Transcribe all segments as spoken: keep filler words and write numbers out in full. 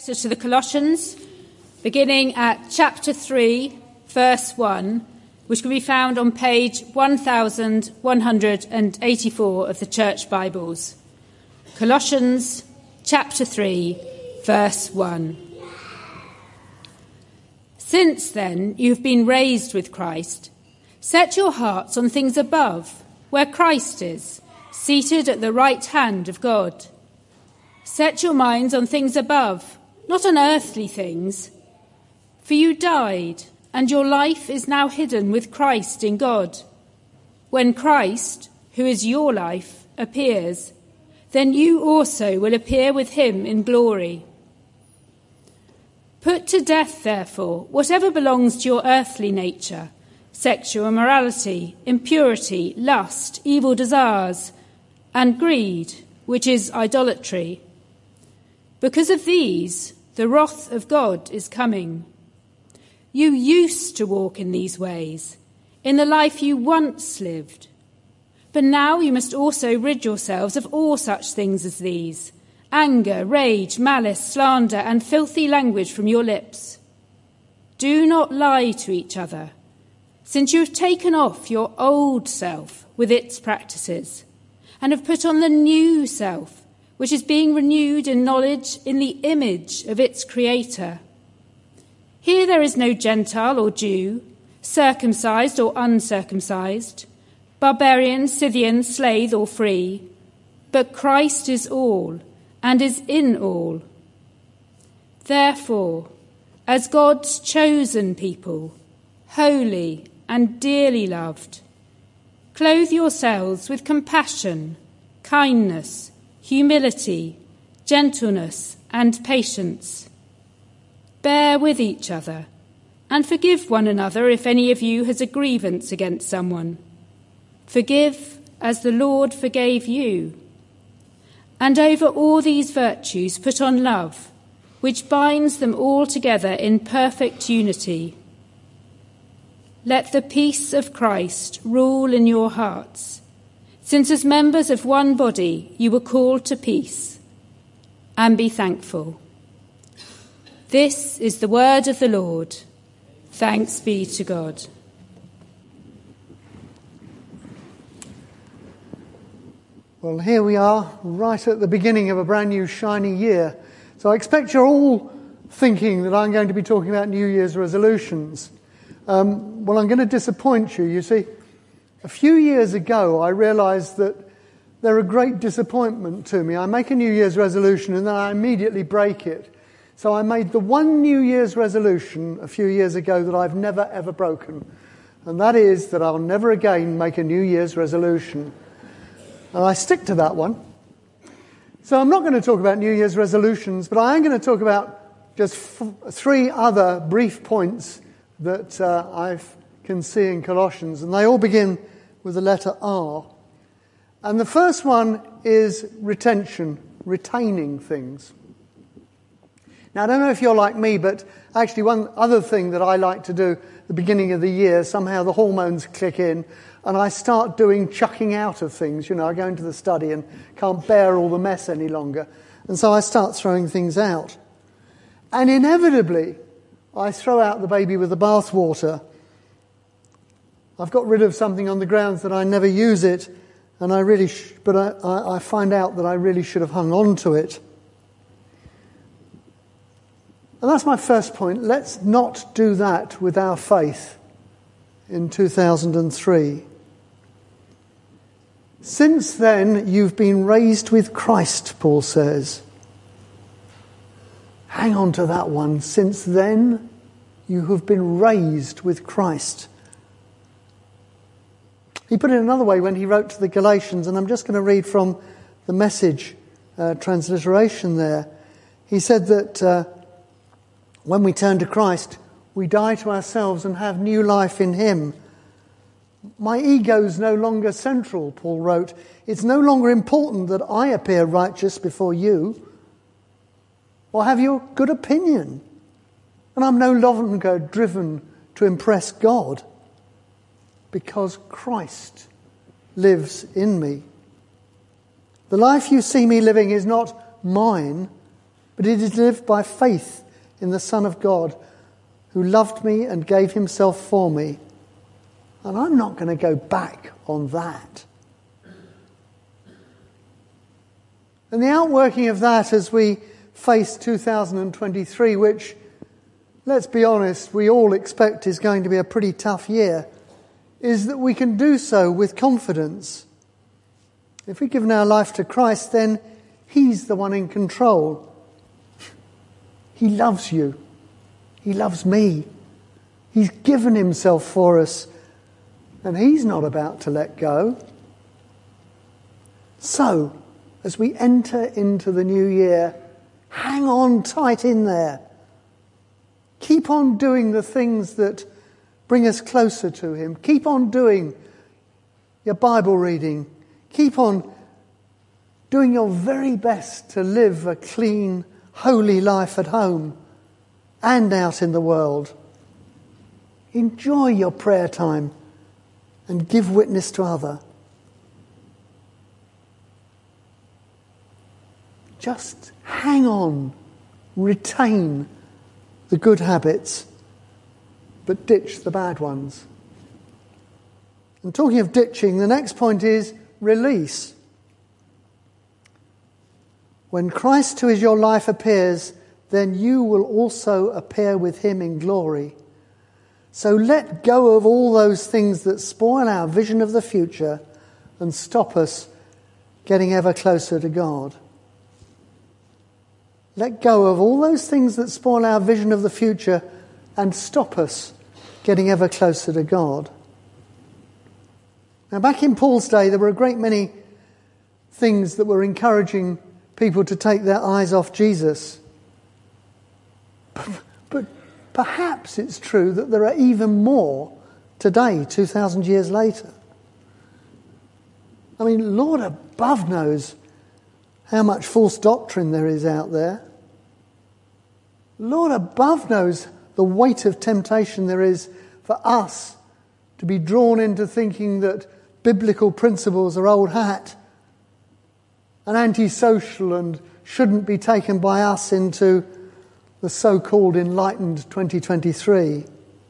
text are to the Colossians, beginning at chapter three, verse one, which can be found on page one thousand one hundred eighty-four of the Church Bibles. Colossians chapter three, verse one. Since then you have been raised with Christ. Set your hearts on things above, where Christ is, seated at the right hand of God. Set your minds on things above, not on earthly things. For you died, and your life is now hidden with Christ in God. When Christ, who is your life, appears, then you also will appear with him in glory. Put to death, therefore, whatever belongs to your earthly nature: sexual immorality, impurity, lust, evil desires, and greed, which is idolatry. Because of these, the wrath of God is coming. You used to walk in these ways, in the life you once lived. But now you must also rid yourselves of all such things as these: anger, rage, malice, slander, and filthy language from your lips. Do not lie to each other, since you have taken off your old self with its practices, and have put on the new self, which is being renewed in knowledge in the image of its creator. Here there is no Gentile or Jew, circumcised or uncircumcised, barbarian, Scythian, slave or free, but Christ is all and is in all. Therefore, as God's chosen people, holy and dearly loved, clothe yourselves with compassion, kindness, humility, gentleness, and patience. Bear with each other, and forgive one another if any of you has a grievance against someone. Forgive as the Lord forgave you. And over all these virtues put on love, which binds them all together in perfect unity. Let the peace of Christ rule in your hearts, since as members of one body you were called to peace, and be thankful. This is the word of the Lord. Thanks be to God. Well, here we are, right at the beginning of a brand new shiny year. So I expect you're all thinking that I'm going to be talking about New Year's resolutions. Um, well, I'm going to disappoint you. You see, a few years ago, I realised that they're a great disappointment to me. I make a New Year's resolution and then I immediately break it. So I made the one New Year's resolution a few years ago that I've never, ever broken. And that is that I'll never again make a New Year's resolution. And I stick to that one. So I'm not going to talk about New Year's resolutions, but I am going to talk about just f- three other brief points that uh, I can see in Colossians. And they all begin with the letter R. And the first one is retention, retaining things. Now, I don't know if you're like me, but actually one other thing that I like to do at the beginning of the year, somehow the hormones click in, and I start doing chucking out of things. You know, I go into the study and can't bear all the mess any longer. And so I start throwing things out. And inevitably, I throw out the baby with the bathwater. I've got rid of something on the grounds that I never use it, and I really, sh- but I, I, I find out that I really should have hung on to it. And that's my first point. Let's not do that with our faith in two thousand three. Since then, you've been raised with Christ, Paul says. Hang on to that one. Since then, you have been raised with Christ. He put it another way when he wrote to the Galatians, and I'm just going to read from the Message uh, transliteration there. He said that uh, when we turn to Christ, we die to ourselves and have new life in him. My ego's no longer central, Paul wrote. It's no longer important that I appear righteous before you or have your good opinion. And I'm no longer driven to impress God because Christ lives in me. The life you see me living is not mine, but it is to live by faith in the Son of God, who loved me and gave himself for me. And I'm not going to go back on that. And the outworking of that as we face two thousand twenty-three, which, let's be honest, we all expect is going to be a pretty tough year, is that we can do so with confidence. If we've given our life to Christ, then he's the one in control. He loves you. He loves me. He's given himself for us, and he's not about to let go. So, as we enter into the new year, hang on tight in there. Keep on doing the things that bring us closer to him. Keep on doing your Bible reading. Keep on doing your very best to live a clean, holy life at home and out in the world. Enjoy your prayer time and give witness to others. Just hang on, retain the good habits, but ditch the bad ones. And talking of ditching, the next point is release. When Christ, who is your life, appears, then you will also appear with him in glory. So let go of all those things that spoil our vision of the future and stop us getting ever closer to God. Let go of all those things that spoil our vision of the future and stop us getting ever closer to God. Now, back in Paul's day, there were a great many things that were encouraging people to take their eyes off Jesus. But, but perhaps it's true that there are even more today, two thousand years later. I mean, Lord above knows how much false doctrine there is out there. Lord above knows the weight of temptation there is for us to be drawn into thinking that biblical principles are old hat and antisocial and shouldn't be taken by us into the so-called enlightened twenty twenty-three.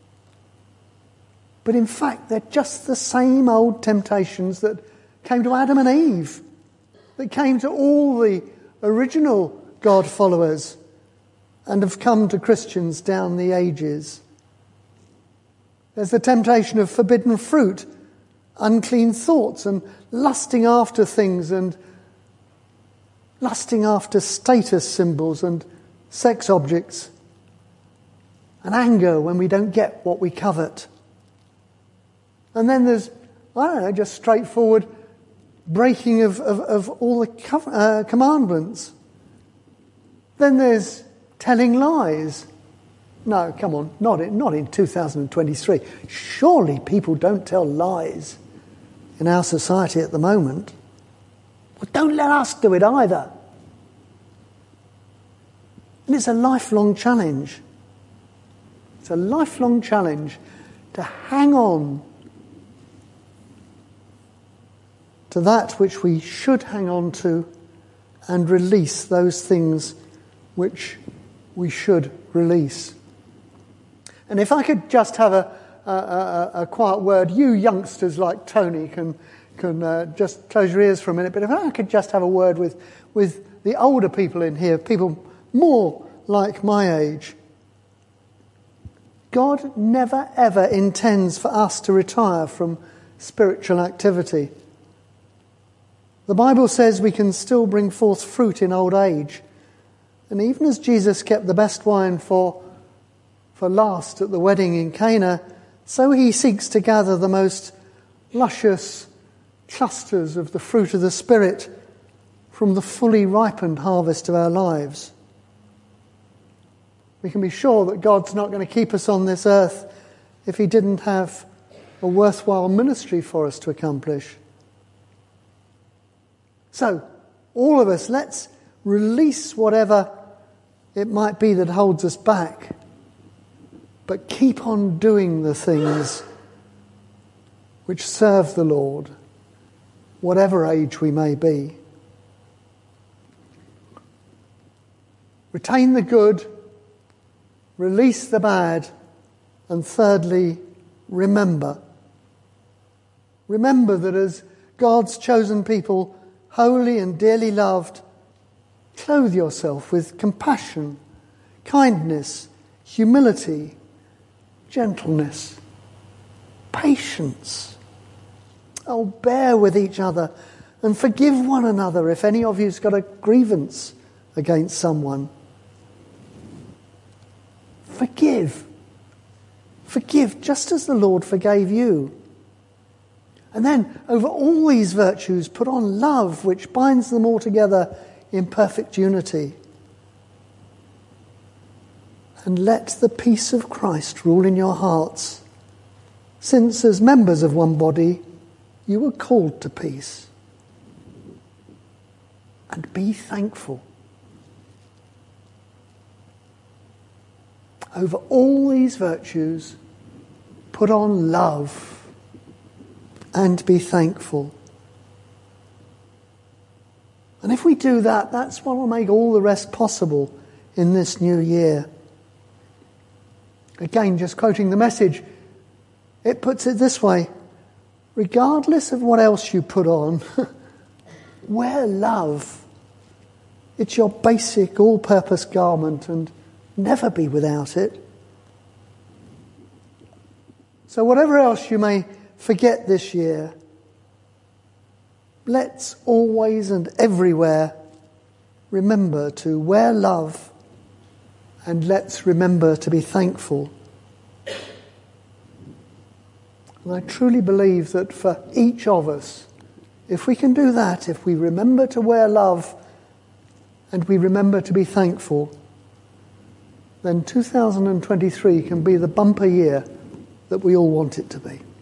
But in fact, they're just the same old temptations that came to Adam and Eve, that came to all the original God followers and have come to Christians down the ages. There's the temptation of forbidden fruit, unclean thoughts, and lusting after things, and lusting after status symbols and sex objects, and anger when we don't get what we covet. And then there's, I don't know, just straightforward breaking of, of, of all the co- uh, commandments. Then there's telling lies. No, come on, not in, not in two thousand twenty-three. Surely people don't tell lies in our society at the moment. Well, don't let us do it either. And it's a lifelong challenge. It's a lifelong challenge to hang on to that which we should hang on to and release those things which we should release. And if I could just have a, a, a, a quiet word, you youngsters like Tony can can uh, just close your ears for a minute, but if I could just have a word with, with the older people in here, people more like my age. God never ever intends for us to retire from spiritual activity. The Bible says we can still bring forth fruit in old age. And even as Jesus kept the best wine for, for last at the wedding in Cana, so he seeks to gather the most luscious clusters of the fruit of the Spirit from the fully ripened harvest of our lives. We can be sure that God's not going to keep us on this earth if he didn't have a worthwhile ministry for us to accomplish. So, all of us, let's release whatever it might be that holds us back, but keep on doing the things which serve the Lord, whatever age we may be. retain the good, release the bad, and thirdly, remember. Remember that as God's chosen people, holy and dearly loved, clothe yourself with compassion, kindness, humility, gentleness, patience. Oh, bear with each other and forgive one another if any of you's got a grievance against someone. Forgive. Forgive just as the Lord forgave you. And then, over all these virtues, put on love, which binds them all together in perfect unity. And let the peace of Christ rule in your hearts, since as members of one body, you were called to peace. And be thankful. Over all these virtues, put on love and be thankful. And if we do that, that's what will make all the rest possible in this new year. Again, just quoting the Message, it puts it this way: regardless of what else you put on, wear love. It's your basic, all-purpose garment, and never be without it. So whatever else you may forget this year, let's always and everywhere remember to wear love, and let's remember to be thankful. And I truly believe that for each of us, if we can do that, if we remember to wear love and we remember to be thankful, then two thousand twenty-three can be the bumper year that we all want it to be.